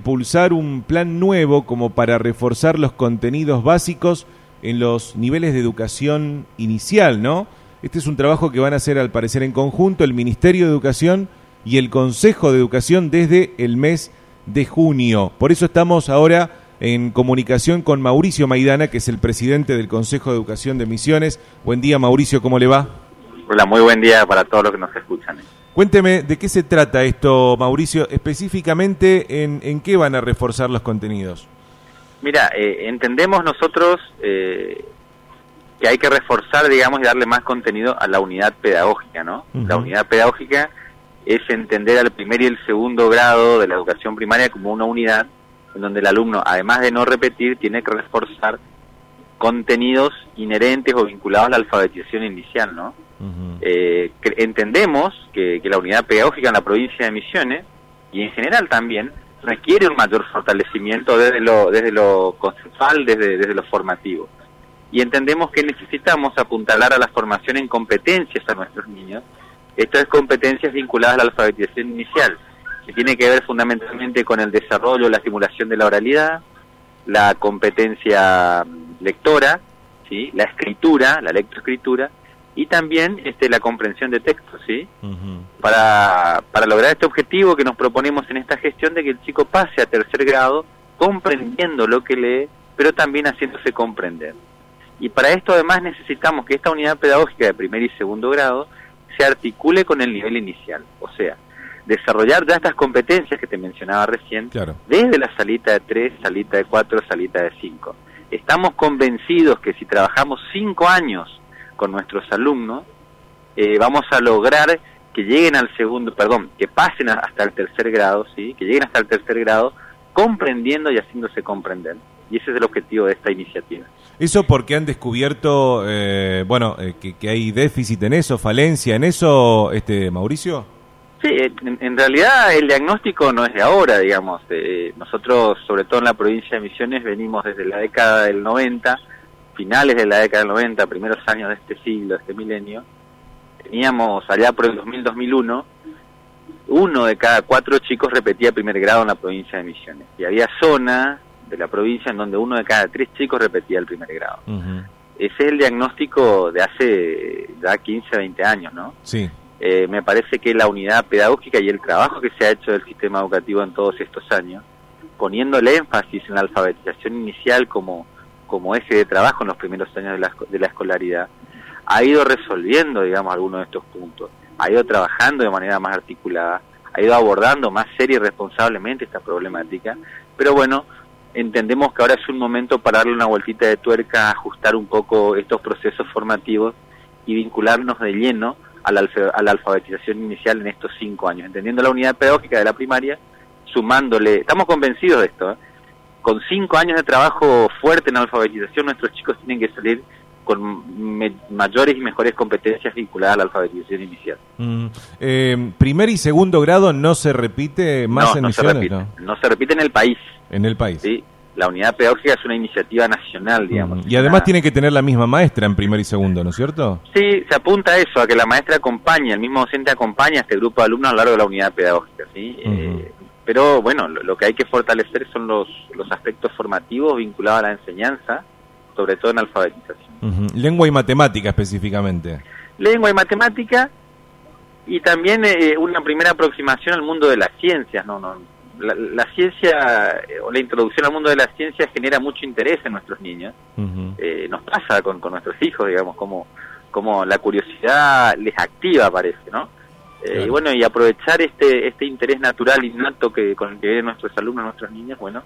impulsar un plan nuevo como para reforzar los contenidos básicos en los niveles de educación inicial, ¿no? Este es un trabajo que van a hacer, al parecer, en conjunto el Ministerio de Educación y el Consejo de Educación desde el mes de junio. Por eso estamos ahora en comunicación con Mauricio Maidana, que es el presidente del Consejo de Educación de Misiones. Buen día, Mauricio, ¿cómo le va? Hola, muy buen día para todos los que nos escuchan. Cuénteme, ¿de qué se trata esto, Mauricio? Específicamente, ¿en qué van a reforzar los contenidos? Mira, entendemos nosotros que hay que reforzar, digamos, y darle más contenido a la unidad pedagógica, ¿no? La unidad pedagógica es entender al primer y el segundo grado de la educación primaria como una unidad en donde el alumno, además de no repetir, tiene que reforzar contenidos inherentes o vinculados a la alfabetización inicial, ¿no? Entendemos que la unidad pedagógica en la provincia de Misiones, y en general también, requiere un mayor fortalecimiento desde lo conceptual, desde lo formativo. Y entendemos que necesitamos apuntalar a la formación en competencias a nuestros niños. Esto es competencias vinculadas a la alfabetización inicial, que tiene que ver fundamentalmente con el desarrollo, la estimulación de la oralidad, la competencia lectora, ¿sí?, la escritura, la lectoescritura, y también la comprensión de textos, ¿sí? Para lograr este objetivo que nos proponemos en esta gestión de que el chico pase a tercer grado comprendiendo lo que lee, pero también haciéndose comprender. Y para esto además necesitamos que esta unidad pedagógica de primer y segundo grado se articule con el nivel inicial, o sea, desarrollar ya estas competencias que te mencionaba recién, claro, desde la salita de 3, salita de 4, salita de 5. Estamos convencidos que si trabajamos 5 años con nuestros alumnos, vamos a lograr que lleguen que pasen hasta el tercer grado, ¿sí?, que lleguen hasta el tercer grado comprendiendo y haciéndose comprender. Y ese es el objetivo de esta iniciativa. Eso porque han descubierto, que hay déficit en eso, falencia en eso, Mauricio. Sí, en realidad el diagnóstico no es de ahora, digamos. Nosotros, sobre todo en la provincia de Misiones, venimos desde la década del 90, finales de la década del 90, primeros años de este siglo, de este milenio. Teníamos allá por el 2000-2001, 1 de cada 4 chicos repetía primer grado en la provincia de Misiones. Y había zonas de la provincia en donde 1 de cada 3 chicos repetía el primer grado. Ese es el diagnóstico de hace ya 15, 20 años, ¿no? Sí. Me parece que la unidad pedagógica y el trabajo que se ha hecho del sistema educativo en todos estos años, poniéndole énfasis en la alfabetización inicial como eje de trabajo en los primeros años de la escolaridad, ha ido resolviendo, digamos, algunos de estos puntos, ha ido trabajando de manera más articulada, ha ido abordando más seria y responsablemente esta problemática, pero bueno, entendemos que ahora es un momento para darle una vueltita de tuerca, ajustar un poco estos procesos formativos y vincularnos de lleno a la alfabetización inicial en estos 5 años, entendiendo la unidad pedagógica de la primaria, sumándole, estamos convencidos de esto, con 5 años de trabajo fuerte en alfabetización, nuestros chicos tienen que salir con mayores y mejores competencias vinculadas a la alfabetización inicial. ¿Primer y segundo grado no se repite más en Misiones? No se repite en el país. En el país. Sí, la unidad pedagógica es una iniciativa nacional, digamos. Y además tiene que tener la misma maestra en primer y segundo, ¿no es cierto? Sí, se apunta a eso, a que la maestra acompañe, el mismo docente acompaña a este grupo de alumnos a lo largo de la unidad pedagógica, ¿sí? Pero bueno, lo que hay que fortalecer son los aspectos formativos vinculados a la enseñanza, sobre todo en alfabetización. Lengua y matemática específicamente. Lengua y matemática, y también una primera aproximación al mundo de las ciencias, La ciencia o la introducción al mundo de las ciencias genera mucho interés en nuestros niños. Nos pasa con nuestros hijos, digamos, como la curiosidad les activa, parece, ¿no? Claro. Y bueno, y aprovechar este interés natural innato con el que vienen nuestros alumnos, nuestros niños, bueno,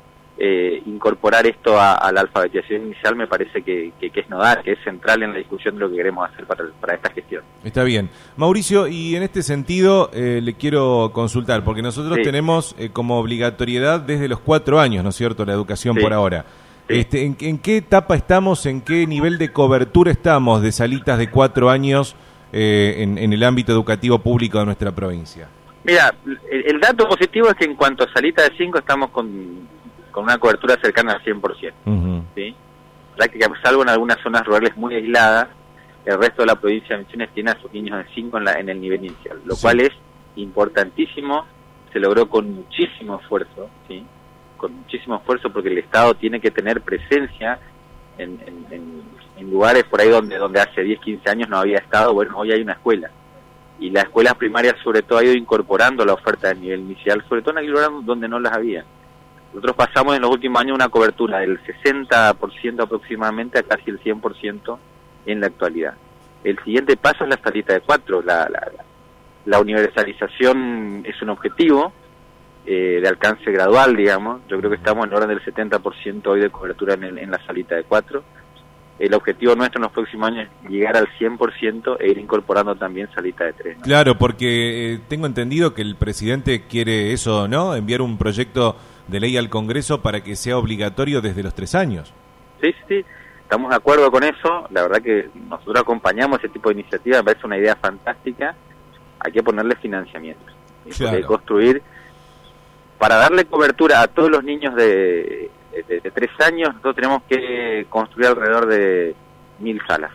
incorporar esto a la alfabetización inicial me parece que es nodal, que es central en la discusión de lo que queremos hacer para esta gestión. Está bien. Mauricio, y en este sentido le quiero consultar, porque nosotros tenemos como obligatoriedad desde los 4 años, ¿no es cierto?, la educación por ahora. Sí. ¿En qué etapa estamos, en qué nivel de cobertura estamos de salitas de 4 años en el ámbito educativo público de nuestra provincia? Mira, el dato positivo es que en cuanto a salitas de 5 estamos con una cobertura cercana al 100%, ¿sí? Prácticamente, salvo en algunas zonas rurales muy aisladas, el resto de la provincia de Misiones tiene a sus niños de 5 en el nivel inicial, lo cual es importantísimo se logró con muchísimo esfuerzo, ¿sí? Con muchísimo esfuerzo, porque el Estado tiene que tener presencia en lugares por ahí donde hace 10, 15 años no había Estado. Bueno, hoy hay una escuela, y las escuelas primarias sobre todo ha ido incorporando la oferta de nivel inicial, sobre todo en aquellos lugares donde no las había. Nosotros pasamos en los últimos años una cobertura del 60% aproximadamente a casi el 100% en la actualidad. El siguiente paso es la salita de 4. La universalización es un objetivo de alcance gradual, digamos. Yo creo que estamos en el orden del 70% hoy de cobertura en la salita de 4. El objetivo nuestro en los próximos años es llegar al 100% e ir incorporando también salita de 3, ¿no? Claro, porque tengo entendido que el presidente quiere eso, ¿no? Enviar un proyecto de ley al Congreso para que sea obligatorio desde los 3 años. Sí, estamos de acuerdo con eso. La verdad que nosotros acompañamos ese tipo de iniciativa, me parece una idea fantástica. Hay que ponerle financiamiento. Claro. Hay que construir, para darle cobertura a todos los niños de 3 años, nosotros tenemos que construir alrededor de 1000 salas.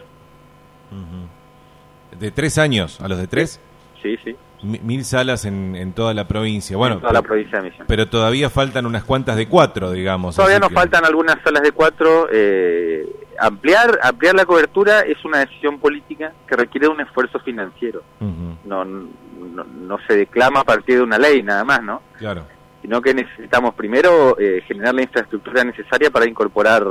¿De 3 años a los de 3? Sí. 1000 salas en toda la provincia. Bueno, en toda la provincia de Misiones. Pero todavía faltan unas cuantas de 4, digamos. Todavía nos faltan algunas salas de 4. Ampliar la cobertura es una decisión política que requiere un esfuerzo financiero. No se declama a partir de una ley nada más, ¿no? Claro. Sino que necesitamos primero generar la infraestructura necesaria para incorporar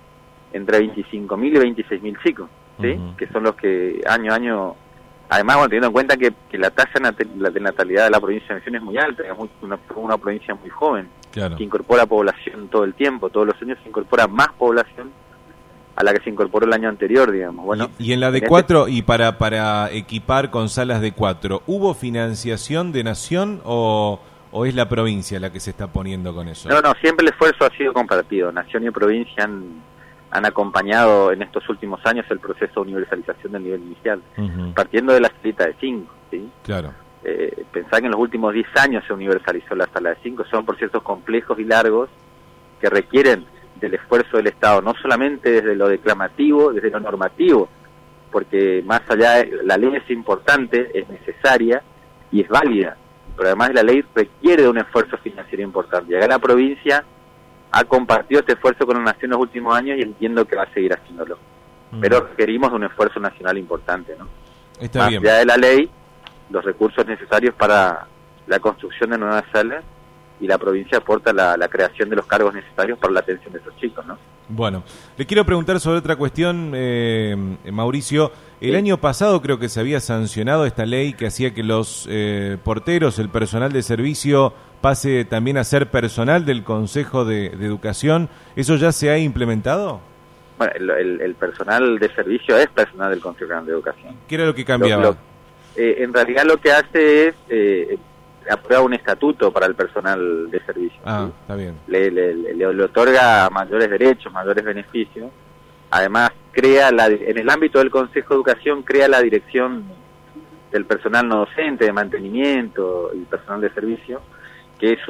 entre 25.000 y 26.000 chicos, ¿sí? Que son los que año a año, además, bueno, teniendo en cuenta que la tasa de natalidad de la provincia de Misiones es muy alta, es una provincia muy joven, claro, que incorpora población todo el tiempo, todos los años se incorpora más población a la que se incorporó el año anterior, digamos. Bueno, y en la de 4, y para equipar con salas de 4, ¿hubo financiación de Nación o es la provincia la que se está poniendo con eso? No, siempre el esfuerzo ha sido compartido. Nación y provincia han acompañado en estos últimos años el proceso de universalización del nivel inicial, partiendo de la salita de 5, ¿sí? Claro. Pensar que en los últimos 10 años se universalizó la sala de 5, son procesos complejos y largos que requieren del esfuerzo del Estado, no solamente desde lo declamativo, desde lo normativo, porque más allá la ley es importante, es necesaria y es válida, pero además la ley requiere de un esfuerzo financiero importante. Y acá la provincia ha compartido este esfuerzo con la Nación en los últimos años y entiendo que va a seguir haciéndolo. Pero requerimos de un esfuerzo nacional importante, ¿no? Está más bien. allá de la ley, los recursos necesarios para la construcción de nuevas salas, y la provincia aporta la creación de los cargos necesarios para la atención de esos chicos, ¿no? Bueno, le quiero preguntar sobre otra cuestión, Mauricio. El año pasado creo que se había sancionado esta ley que hacía que los porteros, el personal de servicio, pase también a ser personal del Consejo de Educación. ¿Eso ya se ha implementado? Bueno, el personal de servicio es personal del Consejo de Educación. ¿Qué era lo que cambiaba? En realidad lo que hace es aprueba un estatuto para el personal de servicio. Ah, ¿sí? Está bien. Le otorga mayores derechos, mayores beneficios. Además, en el ámbito del Consejo de Educación, crea la dirección del personal no docente, de mantenimiento y personal de servicio, que es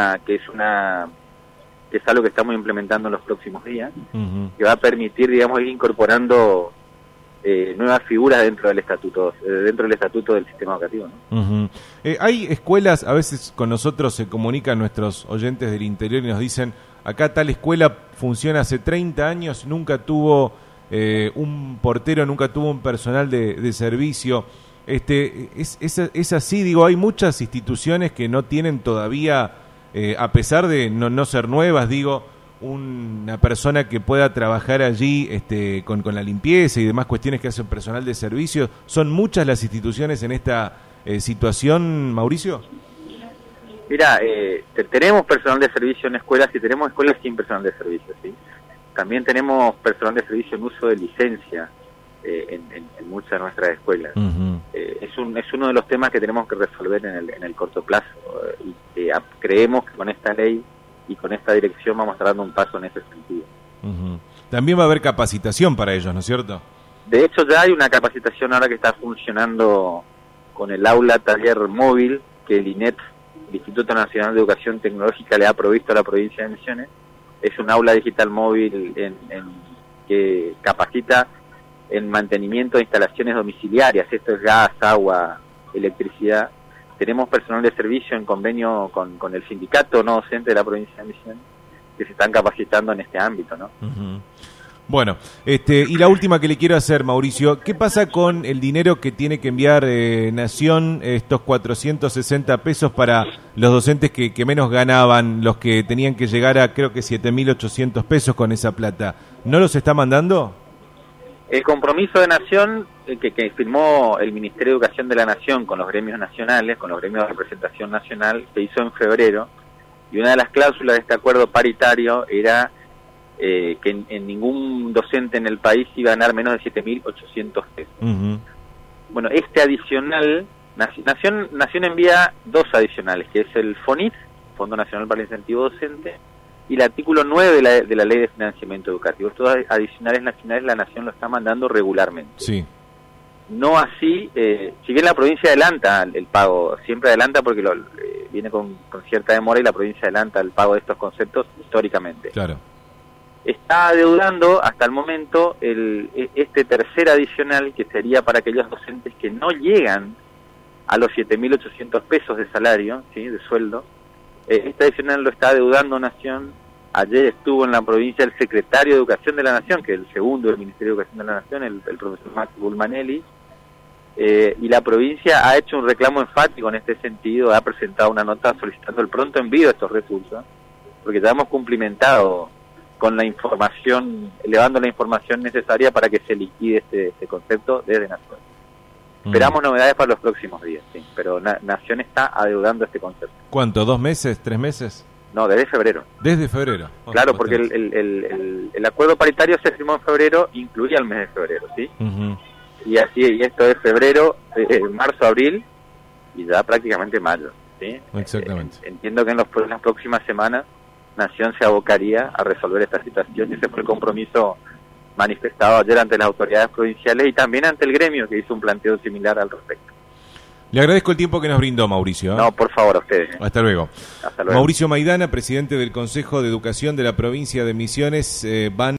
algo que estamos implementando en los próximos días, que va a permitir, digamos, ir incorporando nuevas figuras dentro del estatuto del sistema educativo, ¿no? Hay escuelas, a veces con nosotros se comunican nuestros oyentes del interior y nos dicen, acá tal escuela funciona hace 30 años, nunca tuvo un portero, nunca tuvo un personal de servicio. Es así, digo, hay muchas instituciones que no tienen todavía, a pesar de no ser nuevas, digo, una persona que pueda trabajar allí con la limpieza y demás cuestiones que hace el personal de servicio. ¿Son muchas las instituciones en esta situación, Mauricio? Mira, tenemos personal de servicio en escuelas y tenemos escuelas sin personal de servicio, ¿sí? También tenemos personal de servicio en uso de licencia en muchas de nuestras escuelas. Es uno de los temas que tenemos que resolver en el corto plazo, y creemos que con esta ley y con esta dirección vamos a estar dando un paso en ese sentido. También va a haber capacitación para ellos, ¿no es cierto? De hecho, ya hay una capacitación ahora que está funcionando con el aula taller móvil que el INET, el Instituto Nacional de Educación Tecnológica, le ha provisto a la provincia de Misiones. Es un aula digital móvil que capacita en mantenimiento de instalaciones domiciliarias. Esto es gas, agua, electricidad. tenemos personal de servicio en convenio con el sindicato no docente de la provincia de Misiones que se están capacitando en este ámbito, ¿no? Uh-huh. Bueno, y la última que le quiero hacer, Mauricio, ¿qué pasa con el dinero que tiene que enviar Nación, estos 460 pesos para los docentes que menos ganaban, los que tenían que llegar a creo que 7.800 pesos con esa plata? ¿No los está mandando? El compromiso de Nación que firmó el Ministerio de Educación de la Nación con los gremios nacionales, con los gremios de representación nacional, se hizo en febrero, y una de las cláusulas de este acuerdo paritario era que en ningún docente en el país iba a ganar menos de 7.800 pesos. Uh-huh. Bueno, este adicional, Nación envía dos adicionales, que es el FONIT, Fondo Nacional para el Incentivo Docente, y el artículo 9 de la Ley de Financiamiento Educativo. Estos adicionales nacionales la Nación lo está mandando regularmente. Sí. No así, si bien la provincia adelanta el pago, siempre adelanta porque viene con cierta demora y la provincia adelanta el pago de estos conceptos históricamente. Claro. Está adeudando hasta el momento este tercer adicional, que sería para aquellos docentes que no llegan a los 7.800 pesos de salario, ¿sí?, de sueldo. Este adicional lo está adeudando Nación. Ayer estuvo en la provincia el secretario de Educación de la Nación, que es el segundo del Ministerio de Educación de la Nación, el profesor Max Bulmanelli, y la provincia ha hecho un reclamo enfático en este sentido, ha presentado una nota solicitando el pronto envío de estos recursos, porque ya hemos cumplimentado con la información, elevando la información necesaria para que se liquide este concepto desde Nación. Esperamos novedades para los próximos días, sí, pero Nación está adeudando este concepto. ¿Cuánto? ¿2 meses? ¿3 meses? No, desde febrero. ¿Desde febrero? Claro, porque el acuerdo paritario se firmó en febrero, incluía el mes de febrero, ¿sí? Uh-huh. Y esto es febrero, marzo, abril, y ya prácticamente mayo, ¿sí? Exactamente. Entiendo que en las próximas semanas Nación se abocaría a resolver esta situación, y ese fue el compromiso manifestado ayer ante las autoridades provinciales y también ante el gremio, que hizo un planteo similar al respecto. Le agradezco el tiempo que nos brindó, Mauricio, ¿eh? No, por favor, a ustedes. Hasta luego. Hasta luego. Mauricio Maidana, presidente del Consejo de Educación de la provincia de Misiones, van